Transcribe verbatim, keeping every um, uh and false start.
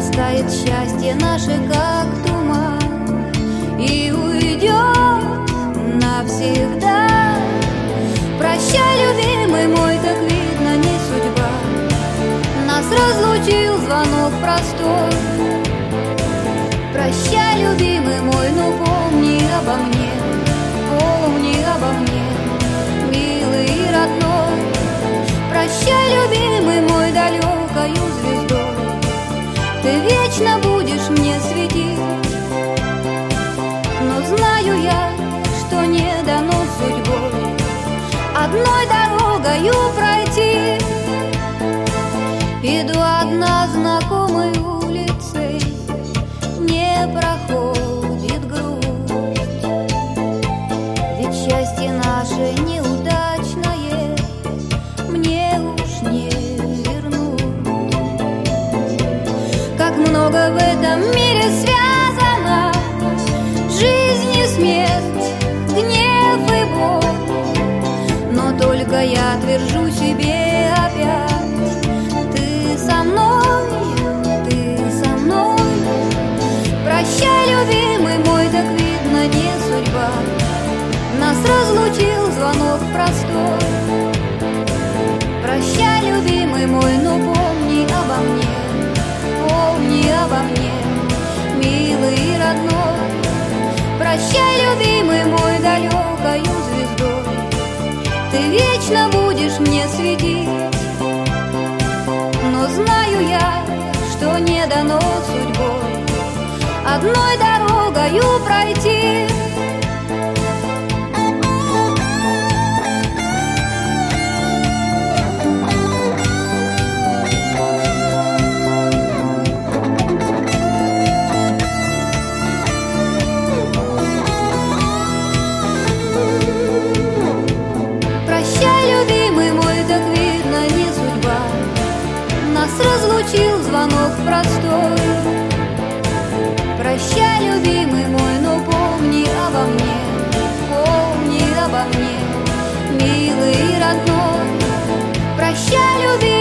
растает счастье наше, как туман, и уйдет навсегда. Прощай, любимый мой, так видно, не судьба. Нас разлучил звонок простой. Прощай, любимый мой, ну помни обо мне, помни обо мне, милый и родной. Прощай, любимый мой, далекою звездой, ты вечно будешь мне светить. Но знаю я, что не дано судьбой одной дорогою пройти. Иду одна знакомой улицей, не проходит грусть, ведь счастье наше неудачное мне уж не вернуть. Как много в этом мире связано, жизнь и смерть, гнев и боль, но только я твержу себе опять: ты со мной, ты со мной. Прощай, любимый мой, так видно, не судьба. Нас разлучил звонок простой. Прощай, любимый мой, ну помни обо мне, помни обо мне, милый и родной. Прощай, любимый мой, далекою звездой, ты вечно будешь мне светить. Но знаю я, что не дано судьбой одной дорогою пройти. Прощай, любимый мой, так видно, не судьба. Нас разлучил звонок простой. Прощай, любимый мой, но помни обо мне, помни обо мне, милый и родной. Прощай, любимый.